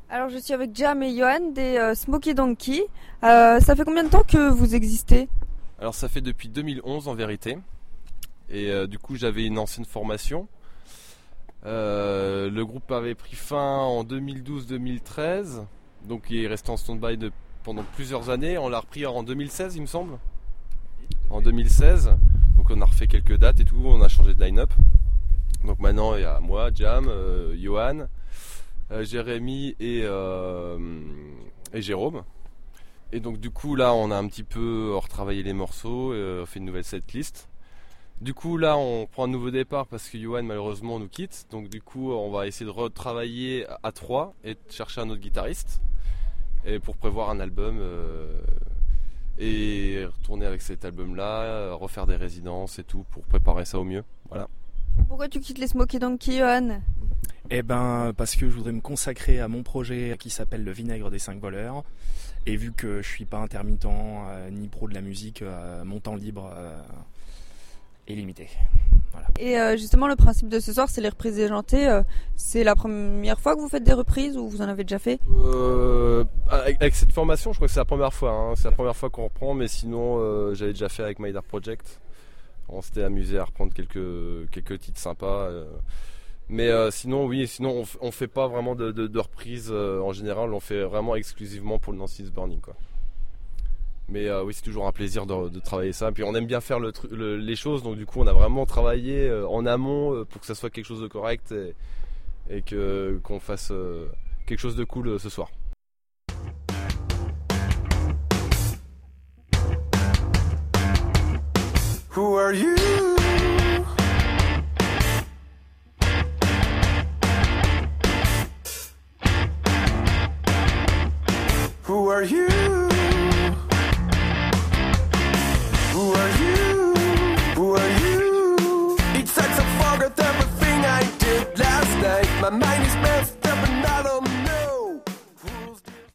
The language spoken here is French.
Alors je suis avec Jam et Johan des Smoky Donkey. Ça fait combien de temps que vous existez? Alors ça fait depuis 2011 en vérité. Et du coup j'avais une ancienne formation. Le groupe avait pris fin en 2012-2013. Donc il est resté en stand-by pendant plusieurs années. On l'a repris en 2016 il me semble. En 2016. Donc on a refait quelques dates et tout. On a changé de line-up. Donc maintenant il y a moi, Jam, Johan, Jérémy et Jérôme. Et donc du coup là on a un petit peu retravaillé les morceaux, fait une nouvelle setlist. Du coup là on prend un nouveau départ parce que Johan malheureusement nous quitte. Donc du coup on va essayer de retravailler à 3 et de chercher un autre guitariste. Et pour prévoir un album et retourner avec cet album là, refaire des résidences et tout pour préparer ça au mieux. Voilà. Pourquoi tu quittes les Smoky Donkey, Johan? Eh ben parce que je voudrais me consacrer à mon projet qui s'appelle Le Vinaigre des 5 voleurs. Et vu que je suis pas intermittent ni pro de la musique, mon temps libre est limité. Voilà. Et justement le principe de ce soir c'est les reprises déjantées. C'est la première fois que vous faites des reprises ou vous en avez déjà fait? Avec cette formation je crois que c'est la première fois. Hein. C'est la première fois qu'on reprend, mais sinon j'avais déjà fait avec My Dark Project. On s'était amusé à reprendre quelques titres sympas. Mais sinon on fait pas vraiment de reprises en général, on fait vraiment exclusivement pour le Nancy is Burning quoi. Mais oui c'est toujours un plaisir de travailler ça. Et puis on aime bien faire les choses, donc du coup on a vraiment travaillé en amont pour que ça soit quelque chose de correct et qu'on fasse quelque chose de cool ce soir. Who are you? Who are you? Who are you? Who are you? It's like I forgot everything I did last night. My mind is messed